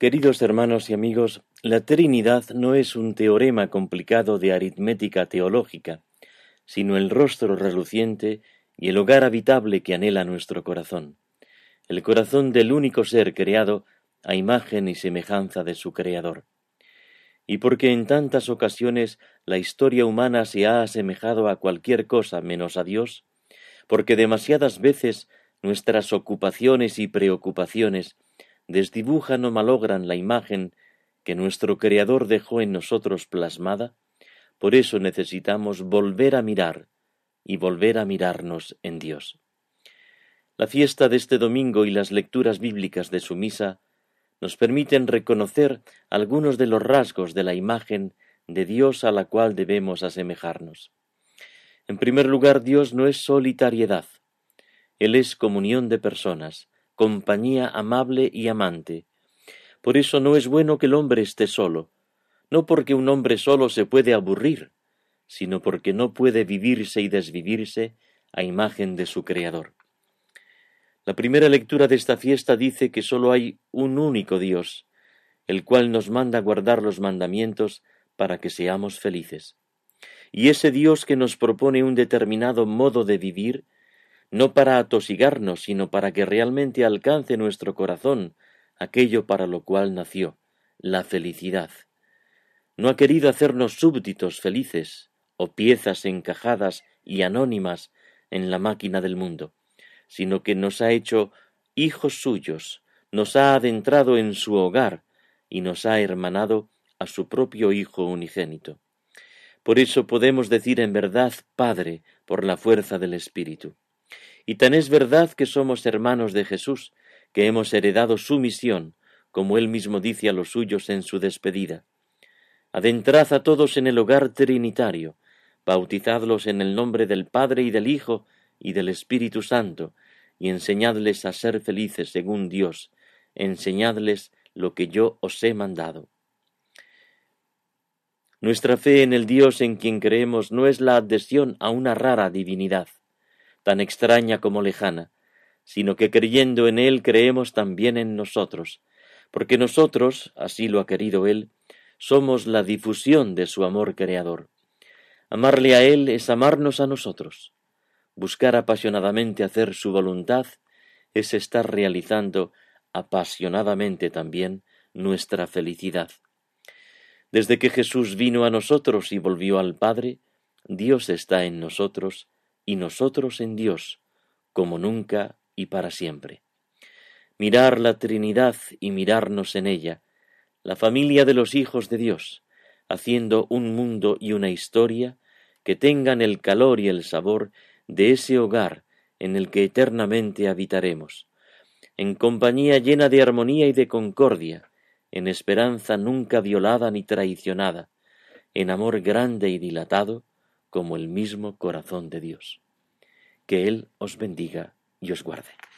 Queridos hermanos y amigos, la Trinidad no es un teorema complicado de aritmética teológica, sino el rostro reluciente y el hogar habitable que anhela nuestro corazón, el corazón del único ser creado a imagen y semejanza de su Creador. Y porque en tantas ocasiones la historia humana se ha asemejado a cualquier cosa menos a Dios, porque demasiadas veces nuestras ocupaciones y preocupaciones desdibujan o malogran la imagen que nuestro Creador dejó en nosotros plasmada, por eso necesitamos volver a mirar y volver a mirarnos en Dios. La fiesta de este domingo y las lecturas bíblicas de su misa nos permiten reconocer algunos de los rasgos de la imagen de Dios a la cual debemos asemejarnos. En primer lugar, Dios no es solitariedad. Él es comunión de personas, compañía amable y amante. Por eso no es bueno que el hombre esté solo, no porque un hombre solo se puede aburrir, sino porque no puede vivirse y desvivirse a imagen de su Creador. La primera lectura de esta fiesta dice que sólo hay un único Dios, el cual nos manda guardar los mandamientos para que seamos felices. Y ese Dios que nos propone un determinado modo de vivir, no para atosigarnos, sino para que realmente alcance nuestro corazón aquello para lo cual nació, la felicidad. No ha querido hacernos súbditos felices o piezas encajadas y anónimas en la máquina del mundo, sino que nos ha hecho hijos suyos, nos ha adentrado en su hogar y nos ha hermanado a su propio Hijo unigénito. Por eso podemos decir en verdad Padre por la fuerza del Espíritu. Y tan es verdad que somos hermanos de Jesús, que hemos heredado su misión, como él mismo dice a los suyos en su despedida. Adentrad a todos en el hogar trinitario, bautizadlos en el nombre del Padre y del Hijo y del Espíritu Santo, y enseñadles a ser felices según Dios, enseñadles lo que yo os he mandado. Nuestra fe en el Dios en quien creemos no es la adhesión a una rara divinidad, tan extraña como lejana, sino que creyendo en Él creemos también en nosotros, porque nosotros, así lo ha querido Él, somos la difusión de su amor creador. Amarle a Él es amarnos a nosotros. Buscar apasionadamente hacer su voluntad es estar realizando apasionadamente también nuestra felicidad. Desde que Jesús vino a nosotros y volvió al Padre, Dios está en nosotros y nosotros en Dios, como nunca y para siempre. Mirar la Trinidad y mirarnos en ella, la familia de los hijos de Dios, haciendo un mundo y una historia que tengan el calor y el sabor de ese hogar en el que eternamente habitaremos, en compañía llena de armonía y de concordia, en esperanza nunca violada ni traicionada, en amor grande y dilatado como el mismo corazón de Dios. Que Él os bendiga y os guarde.